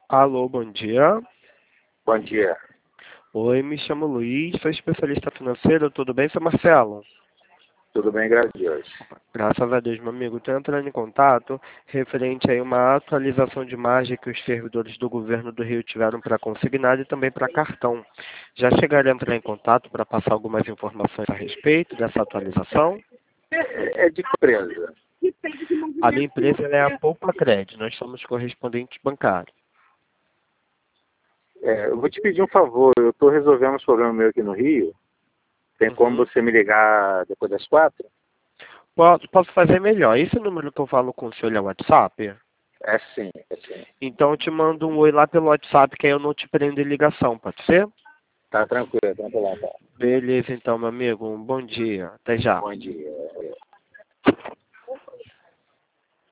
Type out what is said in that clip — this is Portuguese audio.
Alô, bom dia. Bom dia. Oi, me chamo Luiz, sou especialista financeiro, tudo bem, seu Marcelo? Tudo bem, graças a Deus. Graças a Deus, meu amigo. Estou entrando em contato referente aí a uma atualização de margem que os servidores do governo do Rio tiveram para consignado e também para cartão. Já chegaram a entrar em contato para passar algumas informações a respeito dessa atualização? É de que empresa? A minha empresa é a Poupa Cred, nós somos correspondentes bancários. Eu vou te pedir um favor, eu estou resolvendo uns problemas meus aqui no Rio. Tem como Uhum. você me ligar depois das 4? Posso fazer melhor. Esse número que eu falo com o senhor é o WhatsApp? É sim, é sim. Então eu te mando um oi lá pelo WhatsApp, que aí eu não te prendo em ligação, pode ser? Tá tranquilo, tá. Beleza, então, meu amigo. Um bom dia. Até já. Bom dia.